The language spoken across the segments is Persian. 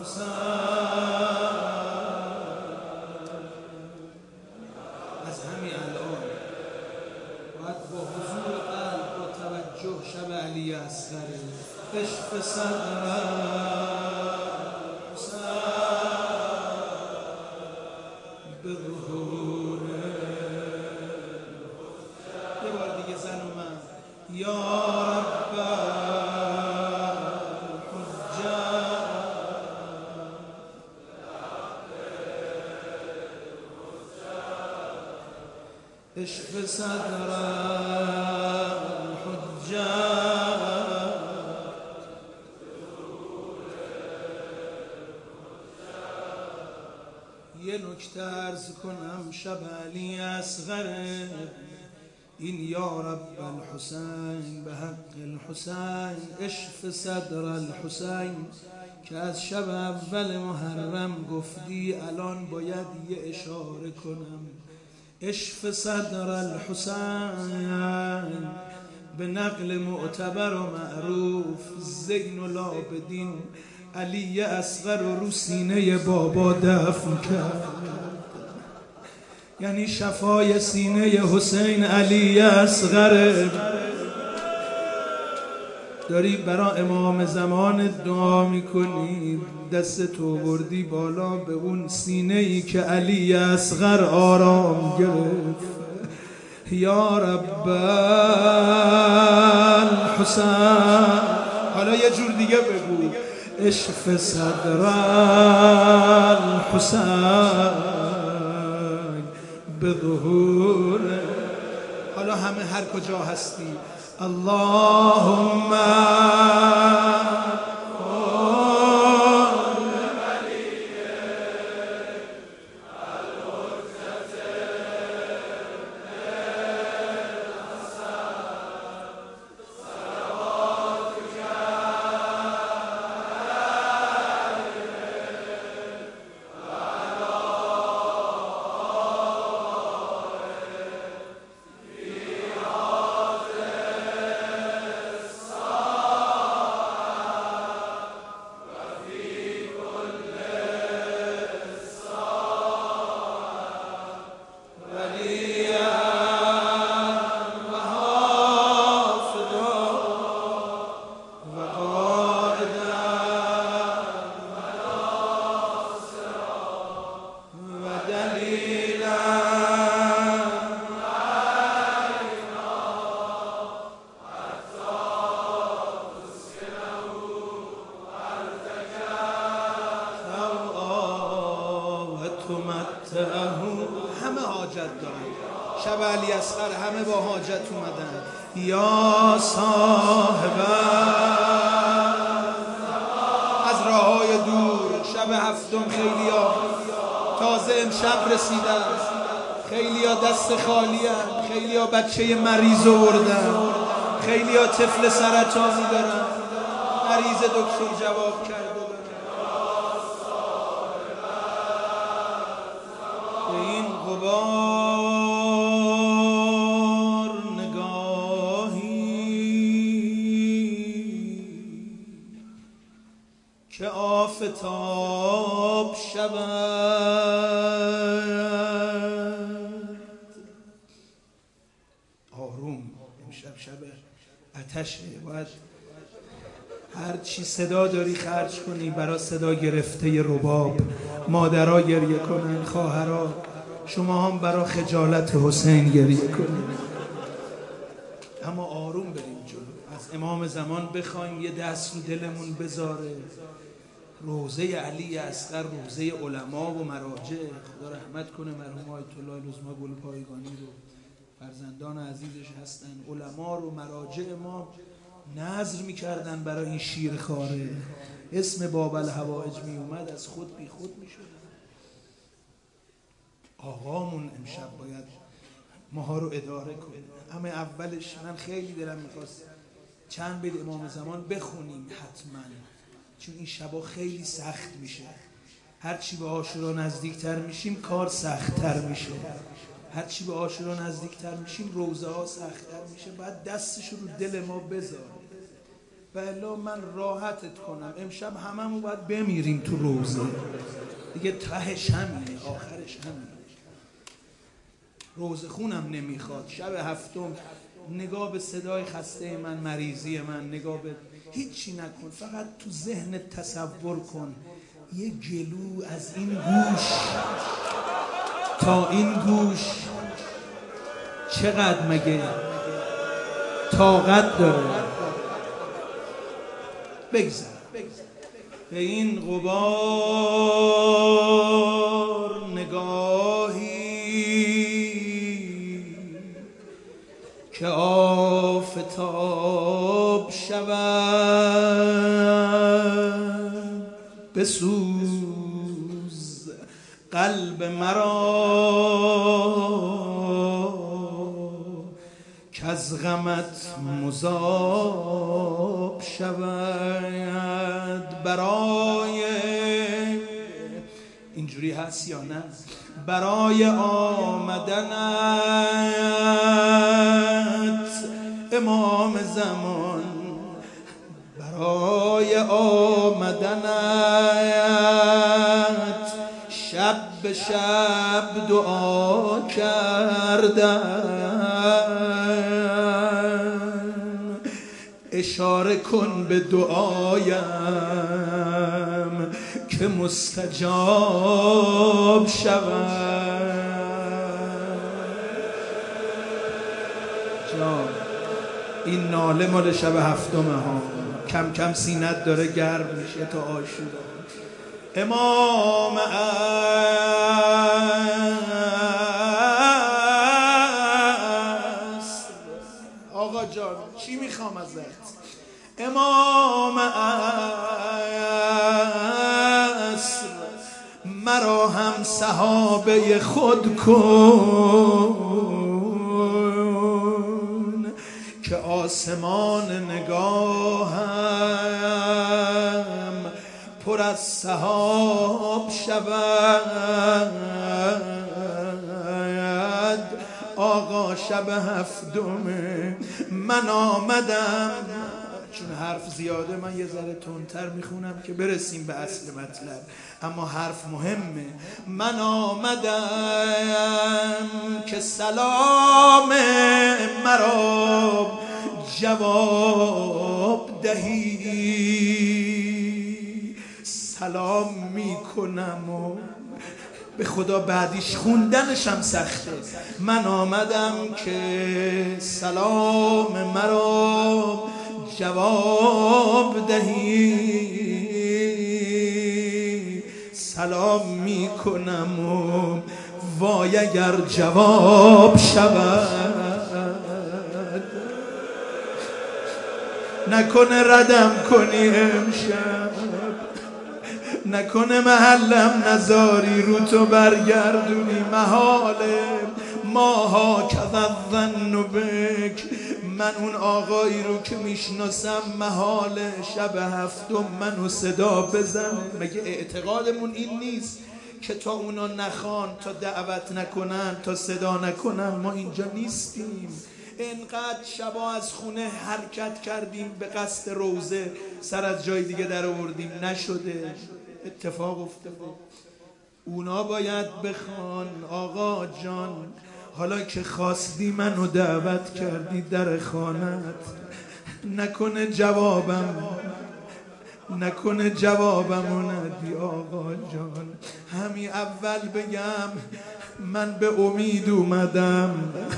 از همین الان باید با حضور قلب با توجه شب علی اصغر عشق صدر به ظهوره. یه بار دیگه زن و من یا رب عشق صدر الحجات. یه نکته عرض کنم شب علی اصغره، این یا رب الحسین به حق الحسین عشق صدر الحسین که از شب اول محرم گفتی، الان باید یه اشاره کنم. عشق صدر الحسین به نقل معتبر و معروف زین العابدین علی اصغر رو سینه بابا دفن کرد، یعنی شفای سینه حسین علی اصغر. داری برای امام زمان دعا میکنی، دست تو بردی بالا به اون سینه ای که علی اصغر آرام گرفت. یا رب الحسین، حالا یه جور دیگه بگو عشق صدر الحسین به ظهوره. حالا همه هر کجا هستی اللهم همه حاجت دارن. شب علی اصغر همه با حاجت اومدن. یا صاحب از راههای دور شب هفتم خیلیا تازه امشب رسیدن، خیلیا دست خالی هن، خیلیا بچه مریض آوردن، خیلیا طفل سرطانی دارن، مریض دکتر جواب کرده به این غبار نگاهی که آفتاب شود. آروم، امشب شب آتشه، باید هر چی صدا داری خرج کنی برای صدا گرفته رباب. مادرها گریه کنن، خواهرها، شما هم برای خجالت حسین گریه کنید. اما آروم بریم جلو، از امام زمان بخوایم یه دست رو دلمون بذاره. روضه علی اصغر روضه علما و مراجع، خدا رحمت کنه مرحوم آیت الله لزما گلپایگانی رو، فرزندان عزیزش هستن. علما رو مراجع ما نظر میکردن برای این شیرخواره. اسم باب الحوائج می اومد از خود بی خود میشدن. آقامون امشب باید ماها رو اداره کنه. اما اولش من خیلی دلم میخواست چند بیت امام زمان بخونیم حتما، چون این شبا خیلی سخت میشه. هرچی به عاشورا نزدیکتر میشیم کار سختتر میشه، هرچی به عاشورا نزدیکتر میشیم روزه ها سختتر میشه. باید دستش رو دل ما بذاره. بلا من راحتت کنم. امشب هممون باید بمیریم تو روزه دیگه، تهش همینه، آخرش همینه. روزه خونم نمیخواد. شب هفتم نگاه به صدای خسته من، مریضی من، نگاه به هیچی نکن، فقط تو ذهنت تصور کن یه گلو از این گوش تا این گوش چقدر مگه طاقت داره. بگذر به این غبار نگاهی که آفتاب شود، بسوز قلب مرا که از غمت مذاب شود. برای اینجوری هست یا نه؟ برای آمدنت امام زمان، برای آمدنت شب به شب دعا کردم. اشاره کن به دعایم که مستجاب شود. جان این ناله مال شب هفتمه ها، کم کم سینت داره گرم میشه تا آشورا. امام است. آقا جان چی میخوام ازت؟ امام است. مرا هم صحابه خود کن که آسمان نگاهم پر از سحاب شود. آقا شب هفتمه من آمدم، چون حرف زیاده من یه ذره تندتر میخونم که برسیم به اصل مطلب، اما حرف مهمه. من آمدم که سلام مرا جواب دهی. سلام میکنم و به خدا بعدیش خوندنش هم سخته. من آمدم که سلام مرا جواب دهی. سلام میکنم و وای اگر جواب شود، نکنه ردم کنی امشب، نکنه محلم نزاری رو تو برگردونی. محاله ماها کذظن بک، من اون آقایی رو که میشناسم محاله شب هفتم منو صدا بزنه. مگه اعتقادمون این نیست که تا اونا نخوان، تا دعوت نکنن، تا صدا نکنن ما اینجا نیستیم؟ اینقدر شبا از خونه حرکت کردیم به قصد روزه، سر از جای دیگه در آوردیم، نشده، اتفاق افتاده. اونا باید بخوان. آقا جان حالا که خواستی منو دعوت کردی در خانت، نکنه جوابمو ندی. آقا جان همین اول بگم من به امید اومدم،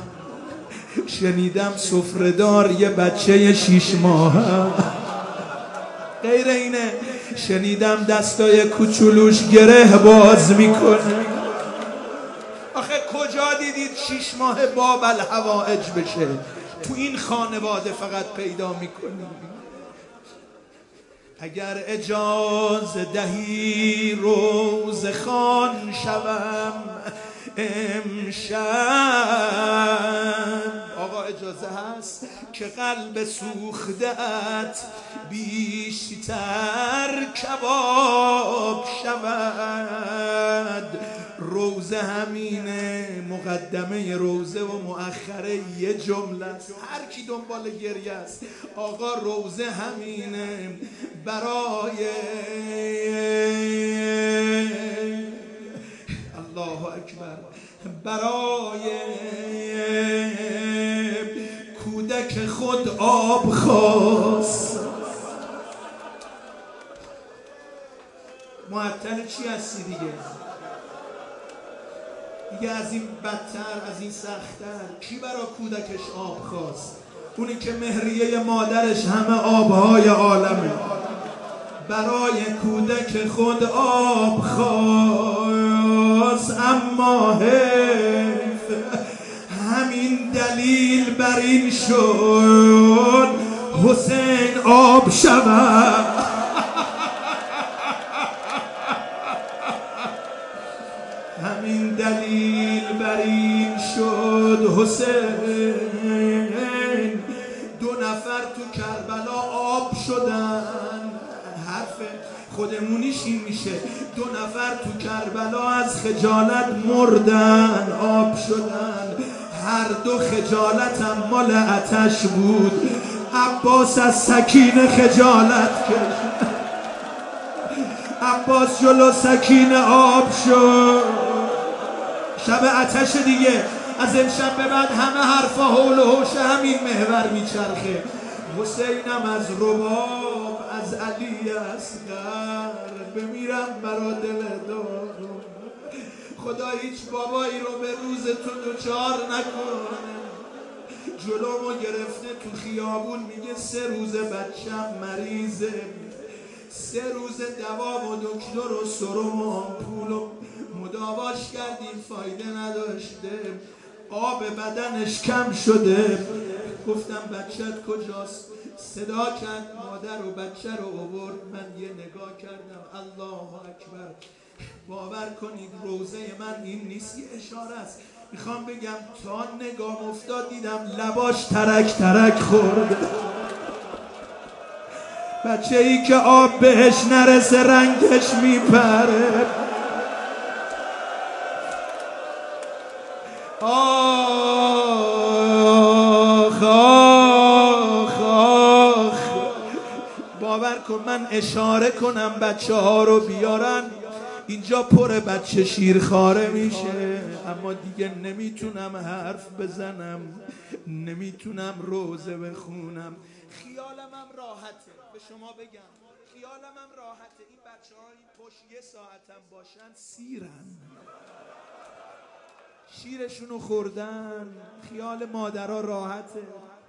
شنیدم سفره‌دار یه بچه 6 ماهه، غیر اینه شنیدم دستای کوچولوش گره باز میکنه. آخه کجا دیدید 6 ماه باب الحوائج بشه؟ تو این خانواده فقط پیدا میکنیم. اگر اجازه دهی روز خوان شوم امشب، آقا اجازه هست که قلب سوخته‌ات بیشتر کباب شود. روزه همینه، مقدمه روزه و مؤخره یه جمله است. هر کی دنبال گریه است آقا روزه همینه برای الله اکبر، برای کودک خود آب خواست. معطل چی هستی دیگه از این بدتر، از این سختتر کی برا کودکش آب خواست؟ اونی که مهریه مادرش همه آبهای عالمه، برای کودک خود آب خواست. اما حیف همین دلیل بر این شد حسین آب شود. همین دلیل بر این شد حسین دو نفر تو کربلا آب شدن. حرف خودمونیش این میشه، دو نفر تو کربلا از خجالت مردن آب شدن. هر دو خجالت مال آتش بود، عباس از سکینه خجالت کشید، عباس جلو سکینه آب شد. شب آتش دیگه، از امشب به بعد همه حرفا حول و حوش همین محور میچرخه. حسینم از رباب، از علی اصغر بمیرم برا دل دار. خدا هیچ بابایی رو به روز تو دوچار نکنه. جلومو گرفته تو خیابون میگه 3 روز بچم مریضه، 3 روز دوا و دکتر و سرم و آمپول و مداواش کردیم فایده نداشته، آب بدنش کم شده. گفتم بچت کجاست؟ صدا کرد مادر و بچه رو آورد. من یه نگاه کردم، الله اکبر. باور کنید روزه من این نیست، یه اشاره است. میخوام بگم تا نگاه افتاد دیدم لباش ترک ترک خورده. بچه ای که آب بهش نرسه رنگش میپره. آخ آخ آخ. باور کن من اشاره کنم بچه ها رو بیارن، اینجا پر بچه شیرخواره میشه، اما دیگه نمیتونم حرف بزنم، نمیتونم روزه بخونم. خیالمم راحته، به شما بگم خیالمم راحته. این بچه ها این پشت 1 ساعتم باشن سیرن، شیرشونو خوردن، خیال مادرها راحته.